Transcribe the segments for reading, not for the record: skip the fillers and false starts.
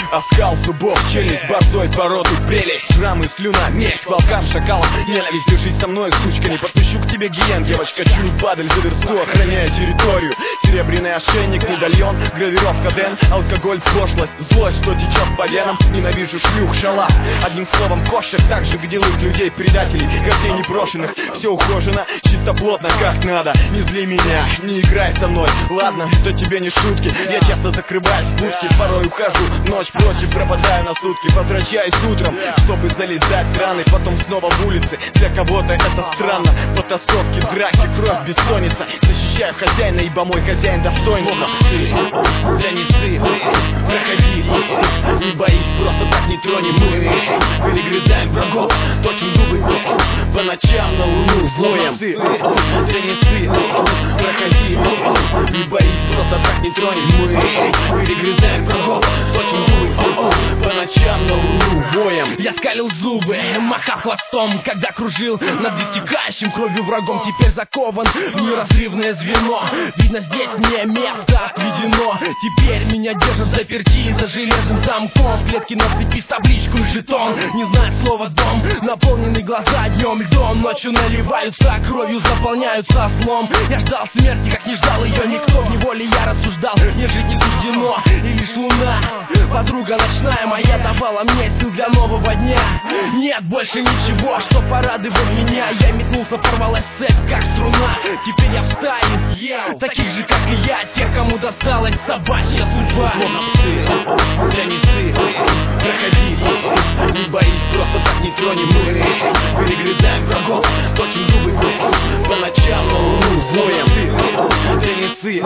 оскал зубов, челюсть, бордой, породы, прелесть, шрамы, слюна, месть, волкам, шакалам, ненависть, держись со мной, сучка, не подпущу к тебе гиен, девочка, чует падаль за версту, охраняя территорию, серебряный ошейник, медальон, гравировка Дэн, алкоголь, пошлость, злость, что течет по венам, ненавижу шлюх, шалаш, одним словом кошер, так же гнилых людей, предателей, гостей непрошенных, все ухожено, чисто плотно, как надо, не зли меня, не играй со мной, ладно, это тебе не шутки, я часто закрываюсь в будке, порой ухожу, ночь прочь, пропадаю на сутки, возвращаюсь утром, чтобы залезать в раны, потом снова в улице, для кого-то это странно, потасовки, драки, кровь, бессонница, защищаю хозяина, ибо мой хозяин достоин, словно ты, да не ссы, проходи, не боись, просто так не тронем мы, перегрызаем врагов, точим зубы, по ночам на луну воем, да не ссы, проходи, не боись, просто так не тронем мы, перегрызаем врагов, точим зубы, по ночам на луну воем. Я скалил зубы, махал хвостом, когда кружил над истекающим кровью врагом. Теперь закован в неразрывное звено, видно, здесь мне место отведено. Теперь меня держат заперти за железным замком, в клетке на цепи с табличку и жетон. Не знаю слова дом, наполнены глаза днем льдом, ночью наливаются кровью, заполняются ослом. Я ждал смерти, как не ждал ее никто, в неволе я рассуждал, мне жить не суждено. И лишь луна, подруга ночная моя, давала мне сил для нового дня. Нет больше ничего, что порадовать меня. Я метнулся, порвалась цепь, как струна. Теперь я в стае таких же, как и я, тех, кому досталась собачья судьба. Словно псы, да не ссы, проходи, не боись, просто так не тронем мы, перегрызаем врагов, точим зубы, по ночам на луну воем, да не ссы,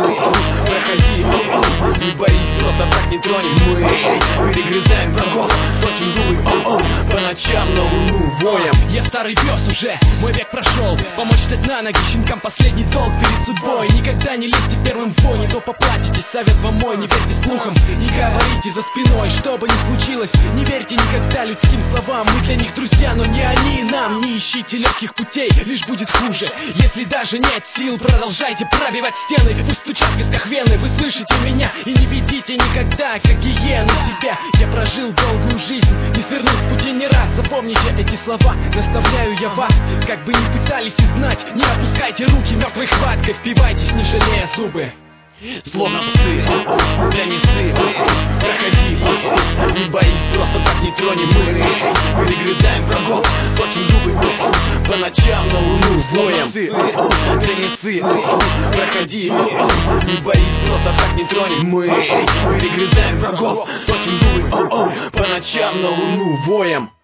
проходи, не боись, просто так не тронем мы, перегрызаем врагов, точим зубы, по ночам на луну воем. Я старый пес уже, мой век прошел, помочь встать на ноги щенкам последний долг перед судьбой. Никогда не лезьте первым в бой, не то поплатитесь, совет вам мой, не верьте слухам, не говорите за спиной, что бы ни случилось, не верьте никогда людским словам. Мы для них друзья, но не они нам, не ищите легких путей, лишь будет хуже. Если даже нет сил, продолжайте пробивать стены, пусть стучат в висках вены. Вы слышите меня и не ведите никогда, как гиены, себя. Я прожил долгую жизнь, не свернусь с пути ни раз. Запомните эти слова, наставляю я вас, как бы ни пытались изгнать, не опускайте руки мертвой хваткой, впивайтесь, не жалея зубы. Словно псы, да не ссы, проходи, не боись, просто так не тронем мы, перегрызаем врагов, точим зубы, по ночам на луну воем, да не ссы, проходи, не боись, просто так не тронем мы, перегрызаем врагов, точим зубы, по ночам на луну воем.